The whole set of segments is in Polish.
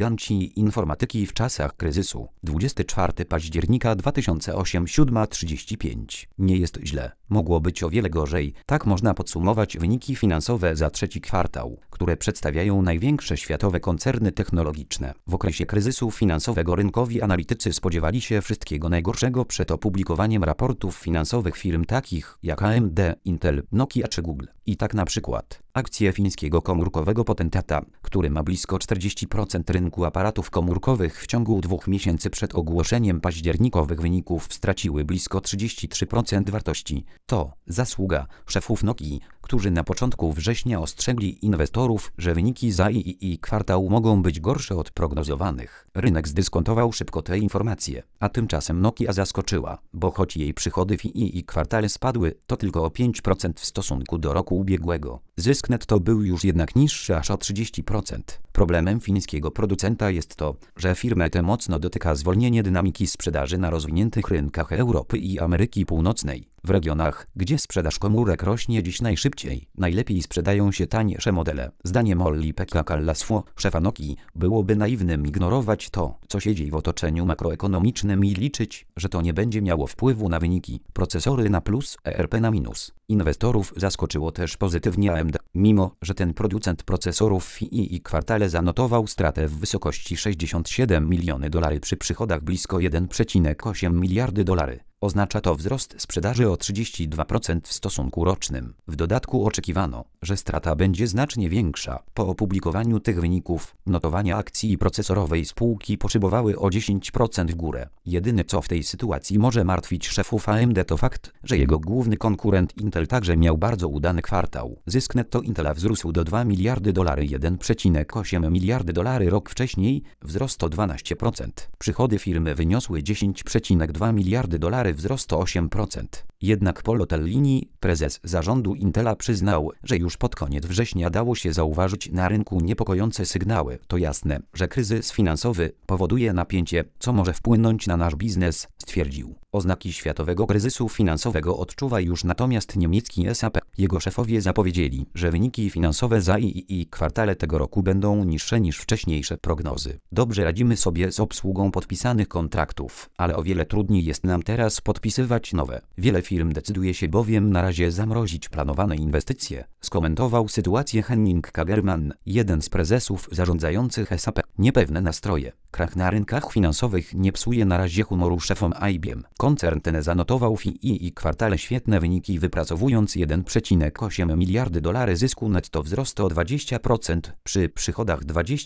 giganci informatyki w czasach kryzysu. 24 października 2008, 7:35. Nie jest źle. Mogło być o wiele gorzej. Tak można podsumować wyniki finansowe za trzeci kwartał, które przedstawiają największe światowe koncerny technologiczne. W okresie kryzysu finansowego rynkowi analitycy spodziewali się wszystkiego najgorszego przed opublikowaniem raportów finansowych firm takich jak AMD, Intel, Nokia czy Google. I tak na przykład akcje fińskiego komórkowego potentata, który ma blisko 40% rynku aparatów komórkowych, w ciągu 2 miesięcy przed ogłoszeniem październikowych wyników straciły blisko 33% wartości. To zasługa szefów Nokii, którzy na początku września ostrzegli inwestorów, że wyniki za II kwartał mogą być gorsze od prognozowanych. Rynek zdyskontował szybko te informacje, a tymczasem Nokia zaskoczyła, bo choć jej przychody w II kwartale spadły, to tylko o 5% w stosunku do roku ubiegłego. Zysk netto był już jednak niższy aż o 30%. Problemem fińskiego producenta jest to, że firmę tę mocno dotyka zwolnienie dynamiki sprzedaży na rozwiniętych rynkach Europy i Ameryki Północnej. W regionach, gdzie sprzedaż komórek rośnie dziś najszybciej, najlepiej sprzedają się tańsze modele. Zdaniem Olli-Pekka Kallasvuo, szefa Nokii, byłoby naiwnym ignorować to, co się dzieje w otoczeniu makroekonomicznym i liczyć, że to nie będzie miało wpływu na wyniki. Procesory na plus, ERP na minus. Inwestorów zaskoczyło też pozytywnie AMD, mimo że ten producent procesorów w II kwartale zanotował stratę w wysokości $67 miliony przy przychodach blisko $1,8 miliardy. Oznacza to wzrost sprzedaży o 32% w stosunku rocznym. W dodatku oczekiwano, że strata będzie znacznie większa. Po opublikowaniu tych wyników, notowania akcji procesorowej spółki poszybowały o 10% w górę. Jedyne co w tej sytuacji może martwić szefów AMD to fakt, że jego główny konkurent Intel także miał bardzo udany kwartał. Zysk netto Intela wzrósł do $2 miliardy, $1,8 miliardy rok wcześniej, wzrost o 12%. Przychody firmy wyniosły $10,2 miliardy, wzrost o 8%. Jednak Paul Otellini, prezes zarządu Intela, przyznał, że już pod koniec września dało się zauważyć na rynku niepokojące sygnały. To jasne, że kryzys finansowy powoduje napięcie, co może wpłynąć na nasz biznes, stwierdził. Oznaki światowego kryzysu finansowego odczuwa już natomiast niemiecki SAP. Jego szefowie zapowiedzieli, że wyniki finansowe za II kwartale tego roku będą niższe niż wcześniejsze prognozy. Dobrze radzimy sobie z obsługą podpisanych kontraktów, ale o wiele trudniej jest nam teraz podpisywać nowe. Wiele firm decyduje się bowiem na razie zamrozić planowane inwestycje, skomentował sytuację Henning Kagerman, jeden z prezesów zarządzających SAP. Niepewne nastroje. Krach na rynkach finansowych nie psuje na razie humoru szefom IBM. Koncern ten zanotował w II kwartale świetne wyniki, wypracowując $1,8 miliardy zysku netto, wzrost o 20%, przy przychodach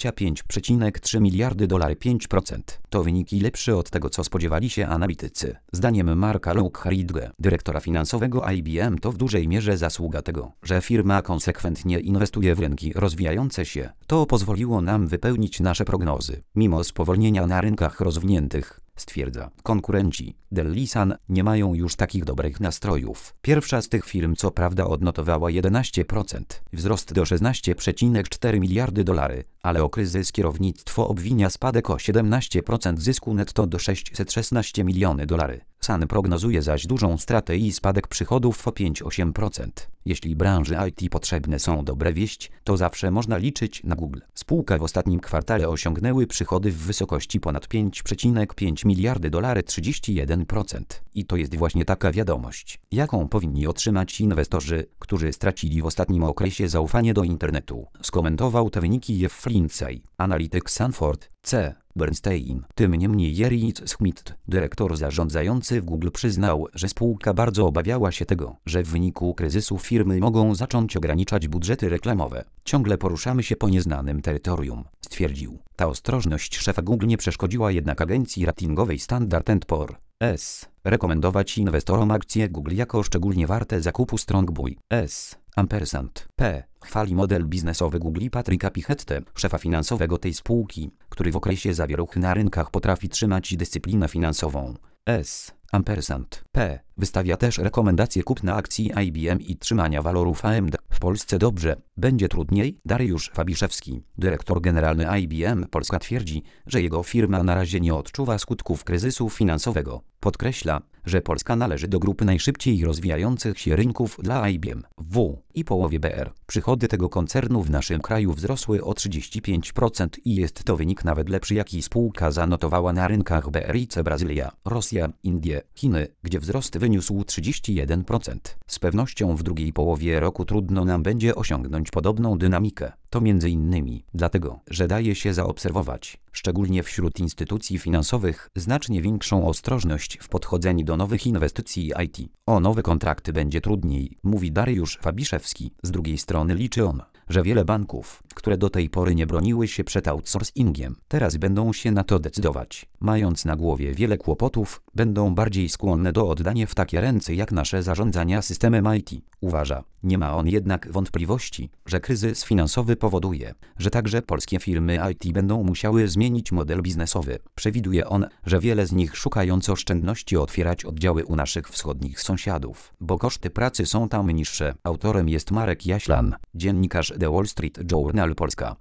$25,3 miliardy, 5%. To wyniki lepsze od tego, co spodziewali się analitycy. Zdaniem Marka Lockridge, dyrektora finansowego IBM, to w dużej mierze zasługa tego, że firma konsekwentnie inwestuje w rynki rozwijające się. To pozwoliło nam wypełnić nasze prognozy, mimo spowolnienia na rynkach rozwiniętych, stwierdza. Konkurenci Dell i Sun nie mają już takich dobrych nastrojów. Pierwsza z tych firm co prawda odnotowała 11%, wzrost do $16,4 miliardy, ale o kryzys kierownictwo obwinia spadek o 17% zysku netto do $616 miliony. Sun prognozuje zaś dużą stratę i spadek przychodów o 5-8%. Jeśli branży IT potrzebne są dobre wieści, to zawsze można liczyć na Google. Spółka w ostatnim kwartale osiągnęły przychody w wysokości ponad $5,5 miliardy, 31%. I to jest właśnie taka wiadomość, jaką powinni otrzymać inwestorzy, którzy stracili w ostatnim okresie zaufanie do internetu. Skomentował te wyniki Jeff Lindsay, analityk Sanford C. Bernstein. Tym niemniej Jerry Schmidt, dyrektor zarządzający w Google, przyznał, że spółka bardzo obawiała się tego, że w wyniku kryzysu firmy mogą zacząć ograniczać budżety reklamowe. Ciągle poruszamy się po nieznanym terytorium, stwierdził. Ta ostrożność szefa Google nie przeszkodziła jednak agencji ratingowej Standard & Poor's rekomendować inwestorom akcje Google jako szczególnie warte zakupu. Strongbuy P. chwali model biznesowy Google i Patricka Pichette, szefa finansowego tej spółki, który w okresie zawieruchy na rynkach potrafi trzymać dyscyplinę finansową. P. wystawia też rekomendacje kupna akcji IBM i trzymania walorów AMD. W Polsce dobrze, będzie trudniej. Dariusz Fabiszewski, dyrektor generalny IBM Polska, twierdzi, że jego firma na razie nie odczuwa skutków kryzysu finansowego. Podkreśla, że Polska należy do grupy najszybciej rozwijających się rynków dla IBM, w połowie BR. Przychody tego koncernu w naszym kraju wzrosły o 35% i jest to wynik nawet lepszy, jaki spółka zanotowała na rynkach BRIC Brazylia, Rosja, Indie, Chiny, gdzie wzrost wyniósł 31%. Z pewnością w drugiej połowie roku trudno nam będzie osiągnąć podobną dynamikę. To m.in. dlatego, że daje się zaobserwować, szczególnie wśród instytucji finansowych, znacznie większą ostrożność w podchodzeniu do nowych inwestycji IT. O nowe kontrakty będzie trudniej, mówi Dariusz Fabiszewski. Z drugiej strony liczy on, że wiele banków, które do tej pory nie broniły się przed outsourcingiem, teraz będą się na to decydować. Mając na głowie wiele kłopotów, będą bardziej skłonne do oddania w takie ręce jak nasze zarządzania systemem IT. Uważa. Nie ma on jednak wątpliwości, że kryzys finansowy powoduje, że także polskie firmy IT będą musiały zmienić model biznesowy. Przewiduje on, że wiele z nich, szukając oszczędności, otwierać oddziały u naszych wschodnich sąsiadów, bo koszty pracy są tam niższe. Autorem jest Marek Jaślan, dziennikarz The Wall Street Journal Polska.